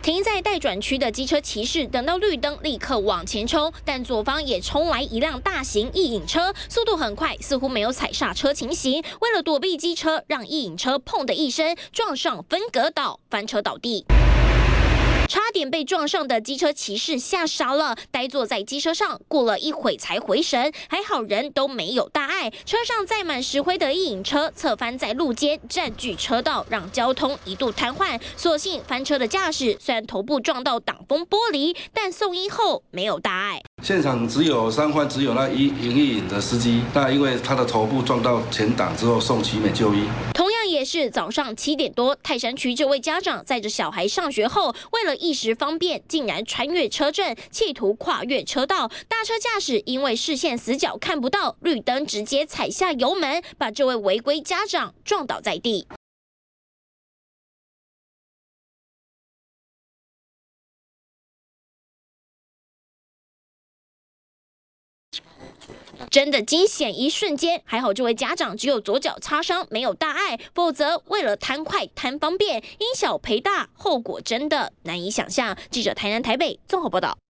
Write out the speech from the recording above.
停在待转区的机车骑士等到绿灯，立刻往前冲，但左方也冲来一辆大型异影车，速度很快，似乎没有踩刹车情形。为了躲避机车，让异影车砰的一声撞上分隔岛，翻车倒地。 差点被撞上的机车骑士吓傻了，呆坐在机车上，过了一会才回神，还好人都没有大碍。车上载满石灰的异影车侧翻在路肩，占据车道，让交通一度瘫痪。所幸翻车的驾驶虽然头部撞到挡风玻璃，但送医后没有大碍。 现场只有伤患，只有那异影的司机。那因为他的头部撞到前挡之后，送奇美就医。 同样也是早上7点多，泰山区这位家长载着小孩上学后，为了一时方便，竟然穿越车阵，企图跨越车道。大车驾驶因为视线死角看不到绿灯，直接踩下油门，把这位违规家长撞倒在地。真的惊险一瞬间，还好这位家长只有左脚擦伤，没有大碍，否则为了贪快贪方便，因小赔大，后果真的难以想象。记者台南台北综合报道。